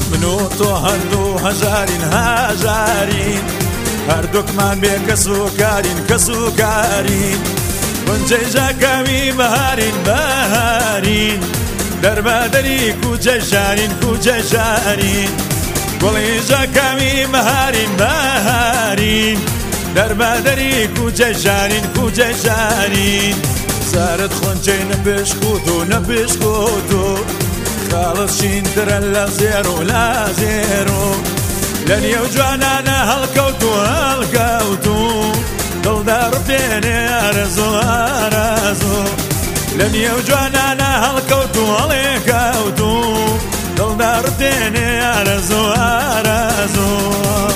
منو تۆ هەردوو هەژارین هەژارین هەردووکمان بێ کەس و کارین کەس و کارین گونجەی ژاکەمی بەهارین بەهارین دەربەدەری کوچەی شارین کوچەی شارین گوڵی ژاکەمی بەهارین بەهارین دەربەدەری کوچەی شارین کوچەی شارین سارت خۆنچەی نەپێشکوت و نەپێشکوت و خاڵت شینترە لە زێرۆ لە زێرۆ لە نێو جوانانە هەڵکەوت و هەڵکەوت و دڵدار پێنێ ئارەزوو ئارەزوو لە نێو جوانانە هەڵکەوت و هەڵێکەوت و دڵدار پێنێ ئارەزوو ئارەزوو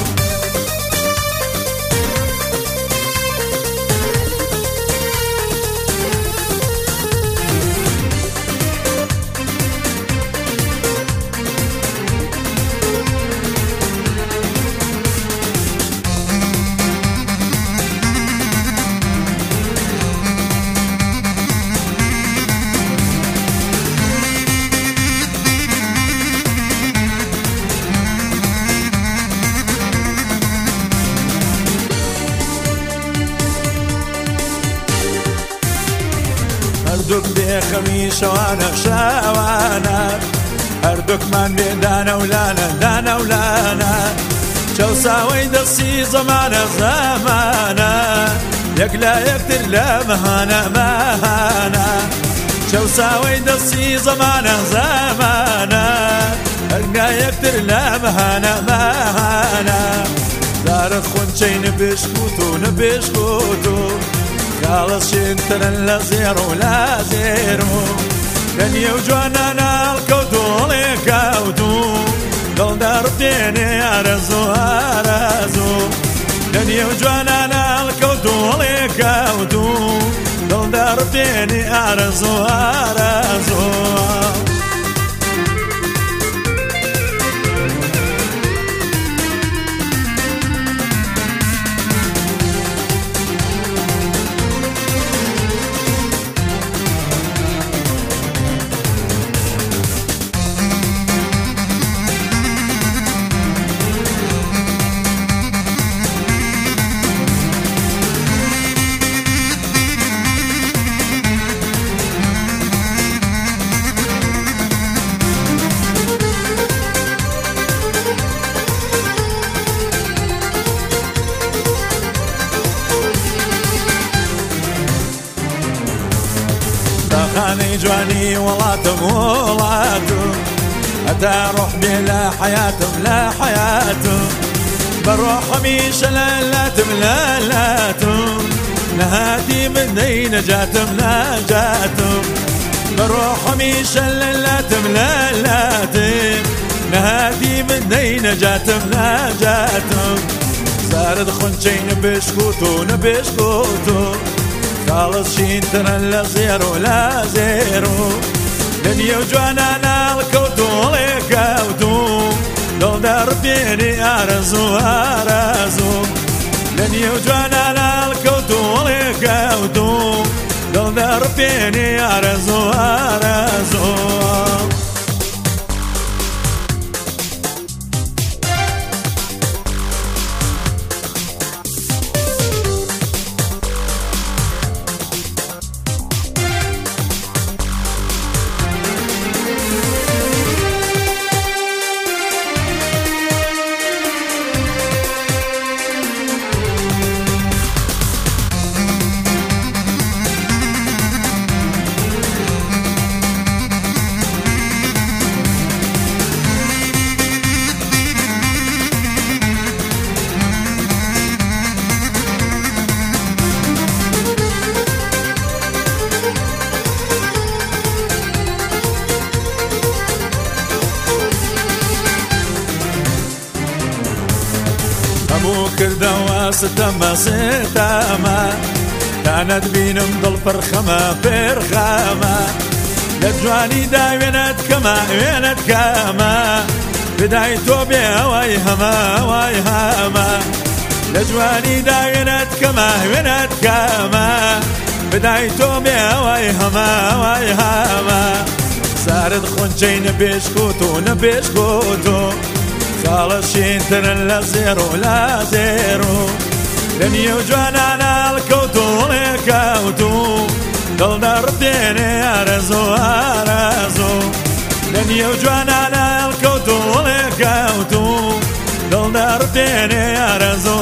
هەردووک بێخەمی شەوانە شەوانە هەردووکمان بێ دانەولانە دانەولانە چەوساوەی دەستی زەمانە زەمانە یەک لا یەکتر لە مەهانە مەهانە چەوساوەی دەستی زەمانە زەمانە یەک لا یەکتر لە مەهانە مەهانە دارت خۆنچەی نەپێشکوت و نەپێشکوت و خاڵت شینترە لە زێرۆ لە زێرۆ لە نێو جوانانە هەڵکەوت و هەڵێکەوت و دڵدار پێنێ ئارەزوو ئارەزوو لە نێو جوانانە هەڵکەوت و هەڵێکەوت و دڵدار پێنێ ئارەزوو ئارەزوو خانەی جوانی وڵاتم وڵاتم هەتا ڕۆح بێ لە حەیاتم لە حەیاتم بەڕۆح هەمیشە لە لاتم لە لاتم نەهاتی من دەی نەجاتم نەجاتم بەڕۆح هەمیشە لە لاتم لە لاتم نەهاتی من دەی نەجاتم نەجاتم سارت خۆنچەی نەپێشکوت و نەپێشکوت و خاڵت شینترە لە زێرۆ لە زێرۆ لە نێو جوانانە هەڵکەوت و هەڵێکەوت و دڵدار پێنێ ئارەزوو ئارەزوو لە نێو جوانانە هەڵکەوت و هەڵێکەوت و دڵدار پێنێ ئارەزوو ئارەزوو کردەوە ستەمە ستەمە تانەت بینم دڵ پڕخەمە پێرخەمە لە جوانیدا وێنەت کەمە وێنەت کەمە بدای تۆ بێ ئەوەی هەمە ئەوەی هەمە لە جوانیدا وێنەت کەمە وێنەت کەمە بدای تۆ بێ ئەوەی هەمە ئەوەی هەمە سارد خونچەی نەبێشکوت و نەبێشکوت و خاڵەشینترن لە زێرۆ لە زێرۆ لە نێو جوانانە هەڵکەوت و هەڵێکەوت و دڵدا ڕدێنێ ئارەزۆ ئارەزۆ لە نێو جوانانە هەڵکەوت و هەڵێکەوت و دڵدا ڕدێنێ ئارەزۆ